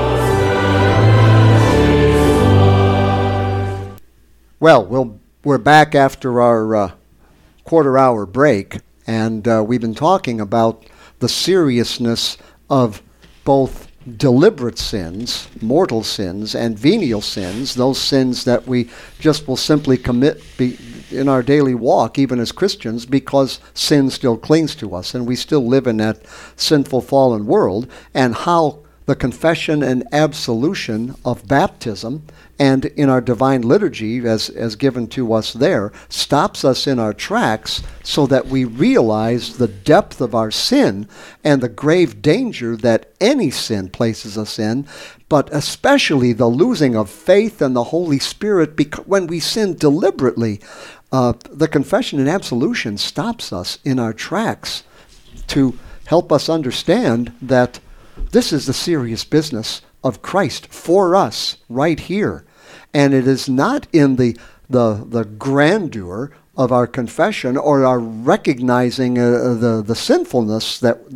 Well, we're back after our quarter-hour break, and we've been talking about the seriousness of both deliberate sins, mortal sins, and venial sins, those sins that we just will simply commit in our daily walk, even as Christians, because sin still clings to us, and we still live in that sinful, fallen world, and how the confession and absolution of baptism and in our divine liturgy as given to us there stops us in our tracks so that we realize the depth of our sin and the grave danger that any sin places us in, but especially the losing of faith and the Holy Spirit when we sin deliberately. The confession and absolution stops us in our tracks to help us understand that this is the serious business of Christ for us right here. And it is not in the grandeur of our confession or our recognizing the sinfulness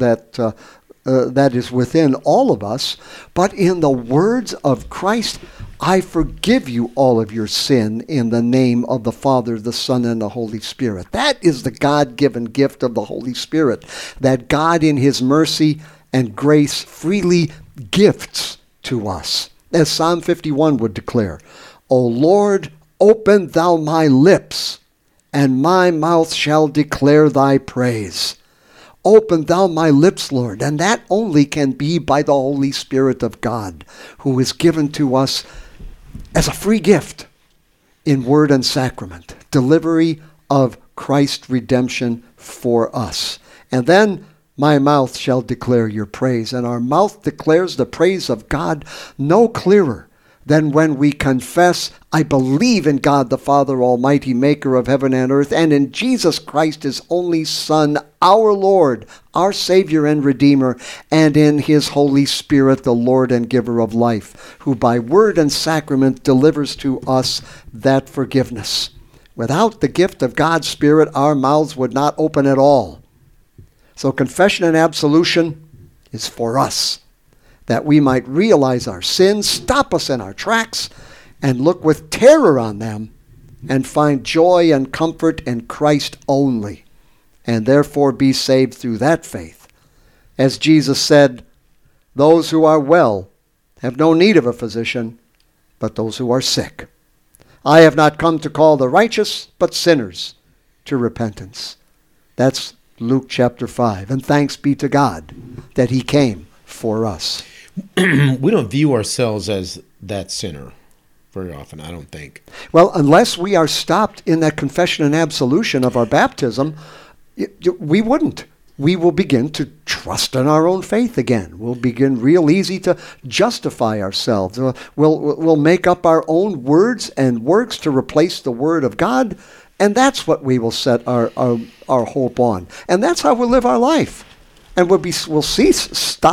that is within all of us, but in the words of Christ, I forgive you all of your sin in the name of the Father, the Son, and the Holy Spirit. That is the God-given gift of the Holy Spirit, that God in his mercy and grace freely gifts to us. As Psalm 51 would declare, O Lord, open thou my lips, and my mouth shall declare thy praise. Open thou my lips, Lord, and that only can be by the Holy Spirit of God, who is given to us as a free gift in word and sacrament, delivery of Christ's redemption for us. And then my mouth shall declare your praise, and our mouth declares the praise of God no clearer than when we confess, I believe in God the Father Almighty, maker of heaven and earth, and in Jesus Christ, his only Son, our Lord, our Savior and Redeemer, and in his Holy Spirit, the Lord and giver of life, who by word and sacrament delivers to us that forgiveness. Without the gift of God's Spirit, our mouths would not open at all. So confession and absolution is for us, that we might realize our sins, stop us in our tracks, and look with terror on them, and find joy and comfort in Christ only, and therefore be saved through that faith. As Jesus said, those who are well have no need of a physician, but those who are sick. I have not come to call the righteous, but sinners to repentance. That's Luke chapter 5. And thanks be to God that he came for us. We don't view ourselves as that sinner very often, I don't think. Well, unless we are stopped in that confession and absolution of our baptism, we wouldn't. we will begin to trust in our own faith again. We'll begin real easy to justify ourselves. We'll make up our own words and works to replace the Word of God, and that's what we will set our hope on. And that's how we'll live our life. And we'll cease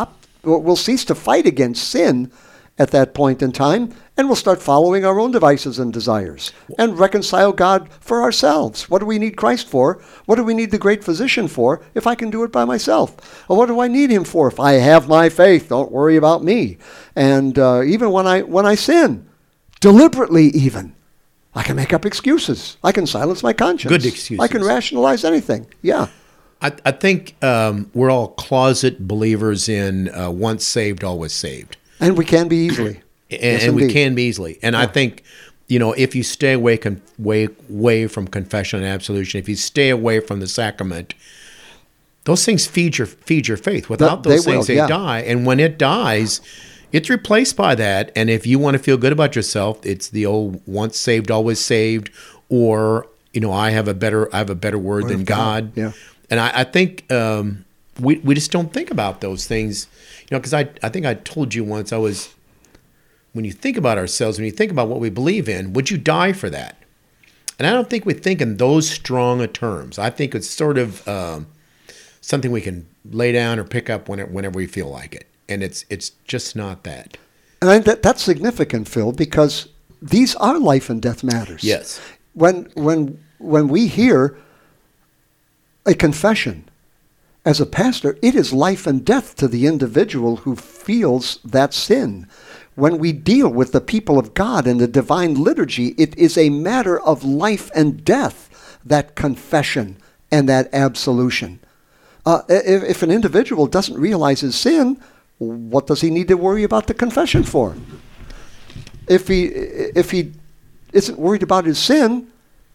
to fight against sin at that point in time, and we'll start following our own devices and desires and reconcile God for ourselves. What do we need Christ for? What do we need the great physician for if I can do it by myself? Or what do I need him for? If I have my faith, don't worry about me. And even when I sin, deliberately even, I can make up excuses. I can silence my conscience. Good excuses. I can rationalize anything. Yeah. I think we're all closet believers in once saved, always saved. And we can be easily. And we can be easily. And I think, if you stay away from confession and absolution, if you stay away from the sacrament, those things feed your faith. Without those things, they die. And when it dies, it's replaced by that. And if you want to feel good about yourself, it's the old once saved, always saved, or I have a better word than God. Yeah. And I think we just don't think about those things, because I think I told you once when you think about ourselves, when you think about what we believe in, would you die for that? And I don't think we think in those strong a terms. I think it's sort of something we can lay down or pick up whenever we feel like it. And it's just not that. And I think that's significant, Phil, because these are life and death matters. Yes. When we hear a confession as a pastor, it is life and death to the individual who feels that sin. When we deal with the people of God in the divine liturgy, it is a matter of life and death, that confession and that absolution. If an individual doesn't realize his sin, what does he need to worry about the confession for? If he isn't worried about his sin,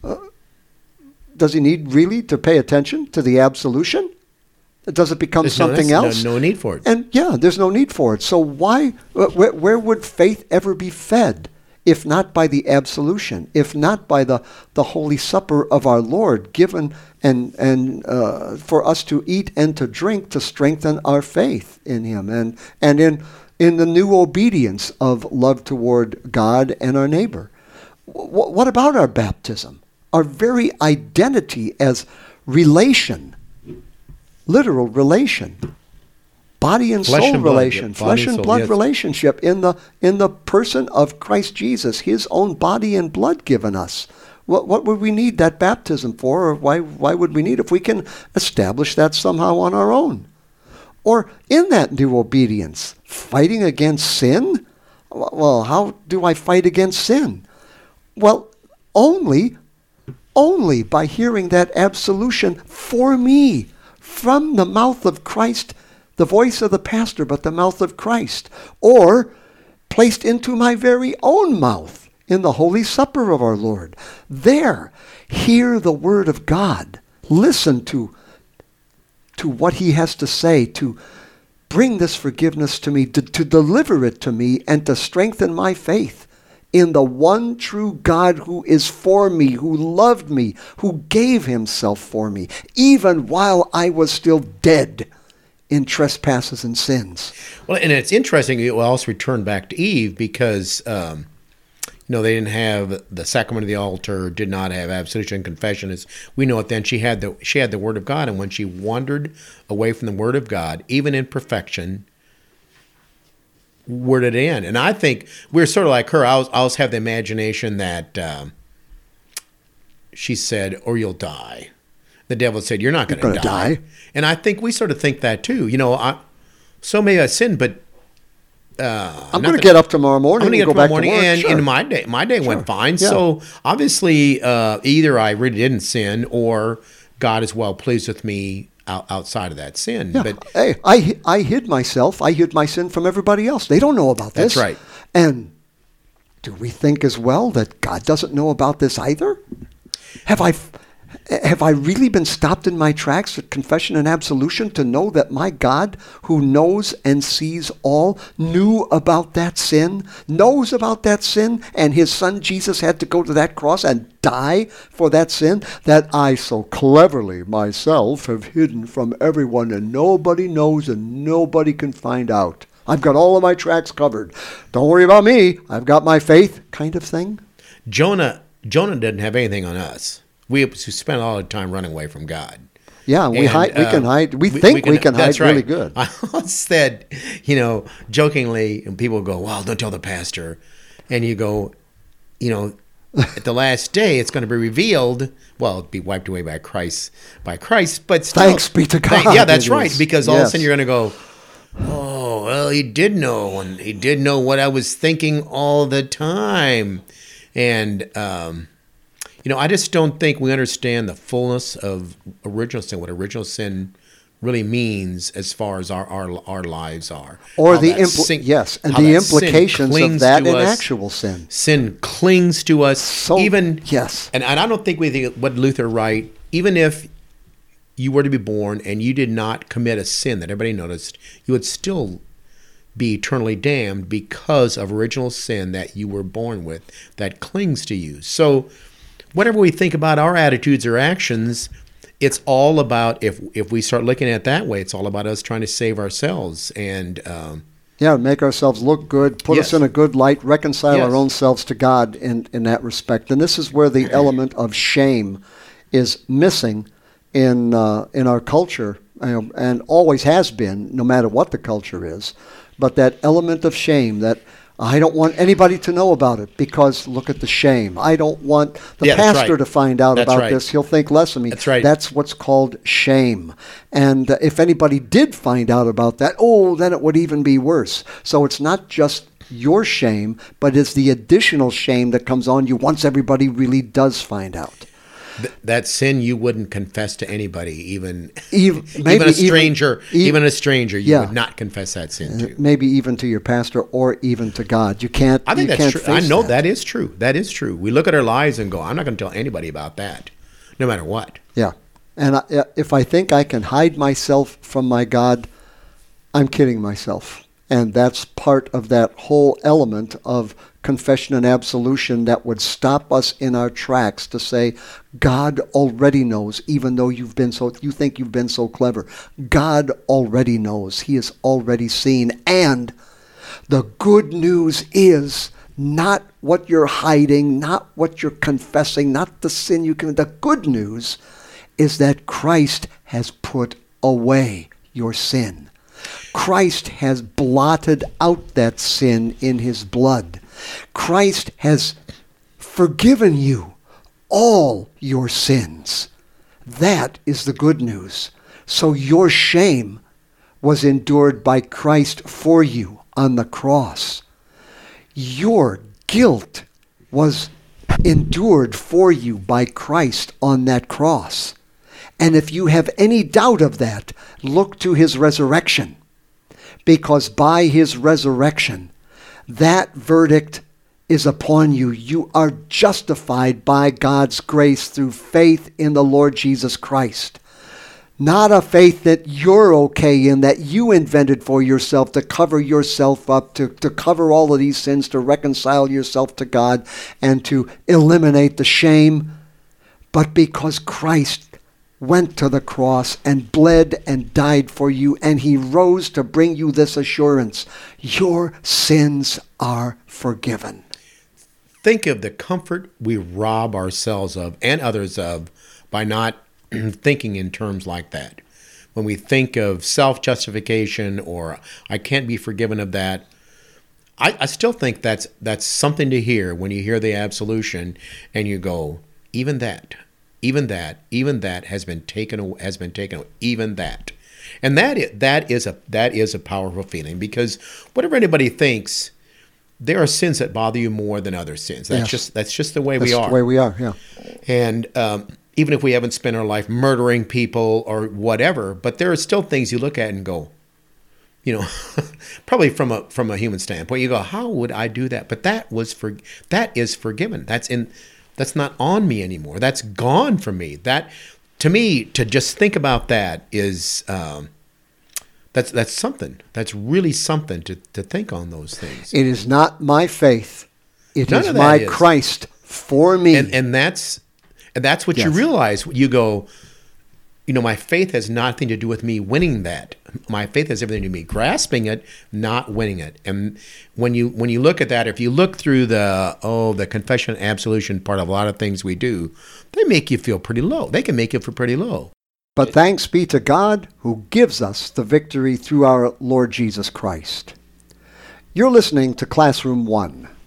does he need really to pay attention to the absolution? Does it become something else? No need for it. And there's no need for it. So where would faith ever be fed if not by the absolution, if not by the Holy Supper of our Lord, given and for us to eat and to drink to strengthen our faith in Him and in the new obedience of love toward God and our neighbor? What about our baptism? Our very identity as relation, literal relation, body and soul relation, flesh and blood relationship in the person of Christ Jesus, His own body and blood given us. What would we need that baptism for? Or why would we need it if we can establish that somehow on our own? Or in that new obedience, fighting against sin? Well, how do I fight against sin? Well, only by hearing that absolution for me, from the mouth of Christ, the voice of the pastor, but the mouth of Christ, or placed into my very own mouth in the Holy Supper of our Lord. There, hear the word of God. Listen to what He has to say, to bring this forgiveness to me, to deliver it to me, and to strengthen my faith in the one true God who is for me, who loved me, who gave Himself for me, even while I was still dead in trespasses and sins. Well, and it's interesting, it will also return back to Eve because, they didn't have the sacrament of the altar, did not have absolution and confession. As we know it then, she had the Word of God, and when she wandered away from the Word of God, even in perfection, where did it end? And I think we're sort of like her. I always have the imagination that she said, or you'll die. The devil said, you're not going to die. And I think we sort of think that too. So maybe I sinned, but I'm going to get up tomorrow morning. I'm going to get up tomorrow morning, and sure. my day went fine. Yeah. So obviously, either I really didn't sin, or God is well pleased with me outside of that sin. Yeah. But hey, I hid myself. I hid my sin from everybody else. They don't know about this. That's right. And do we think as well that God doesn't know about this either? Have Have I really been stopped in my tracks at confession and absolution to know that my God, who knows and sees all, knew about that sin, knows about that sin, and his son Jesus had to go to that cross and die for that sin that I so cleverly myself have hidden from everyone and nobody knows and nobody can find out? I've got all of my tracks covered. Don't worry about me. I've got my faith, kind of thing. Jonah didn't have anything on us. We spent a lot of time running away from God. Yeah, we hide. We can hide. We think we can hide really good. I said, jokingly, and people go, "Well, don't tell the pastor," and you go, at the last day, it's going to be revealed. Well, it'll be wiped away by Christ, but still, thanks be to God. Yeah, that's right. Because all of a sudden you're going to go, "Oh, well, he did know, and he did know what I was thinking all the time," and. I just don't think we understand the fullness of original sin, what original sin really means as far as our lives are. Or the implications of that in actual sin. Sin clings to us. So, yes. And I don't think we think what Luther write, even if you were to be born and you did not commit a sin that everybody noticed, you would still be eternally damned because of original sin that you were born with that clings to you. So whatever we think about our attitudes or actions, it's all about, if we start looking at it that way, it's all about us trying to save ourselves and make ourselves look good, put us in a good light, reconcile our own selves to God in that respect. And this is where the element of shame is missing in our culture, and always has been, no matter what the culture is. But that element of shame, that I don't want anybody to know about it because look at the shame. I don't want the pastor to find out about this. He'll think less of me. That's right. That's what's called shame. And if anybody did find out about that, then it would even be worse. So it's not just your shame, but it's the additional shame that comes on you once everybody really does find out. That sin you wouldn't confess to anybody, even a stranger. Even a stranger, you would not confess that sin to. Maybe even to your pastor or even to God. You can't. I think that's true. I know that is true. That is true. We look at our lives and go, "I'm not going to tell anybody about that, no matter what." Yeah, and if I think I can hide myself from my God, I'm kidding myself. And that's part of that whole element of confession and absolution that would stop us in our tracks to say, God already knows, even though you think you've been so clever. God already knows. He has already seen. And the good news is not what you're hiding, not what you're confessing, not the sin you can. The good news is that Christ has put away your sin. Christ has blotted out that sin in his blood. Christ has forgiven you all your sins. That is the good news. So your shame was endured by Christ for you on the cross. Your guilt was endured for you by Christ on that cross. And if you have any doubt of that, look to his resurrection. Because by his resurrection, that verdict is upon you. You are justified by God's grace through faith in the Lord Jesus Christ. Not a faith that you're okay in, that you invented for yourself to cover yourself up, to cover all of these sins, to reconcile yourself to God, and to eliminate the shame. But because Christ went to the cross and bled and died for you, and he rose to bring you this assurance. Your sins are forgiven. Think of the comfort we rob ourselves of and others of by not thinking in terms like that. When we think of self-justification or I can't be forgiven of that, I still think that's something to hear when you hear the absolution and you go, even that has been taken away, even that. And that is a powerful feeling, because whatever anybody thinks, there are sins that bother you more than other sins. That's just the way we are. That's the way we are, yeah. And even if we haven't spent our life murdering people or whatever, but there are still things you look at and go, probably from a human standpoint, you go, how would I do that? But that is forgiven. That's That's not on me anymore. That's gone from me. That, to me, to just think about that is that's something. That's really something to think on those things. It is not my faith. It None is of that my is. Christ for me. And that's what you Yes. realize. You go, my faith has nothing to do with me winning that. My faith has everything to do with me grasping it, not winning it. And when you look at that, if you look through the confession and absolution part of a lot of things we do, they make you feel pretty low. They can make you feel pretty low. But thanks be to God who gives us the victory through our Lord Jesus Christ. You're listening to Classroom 1.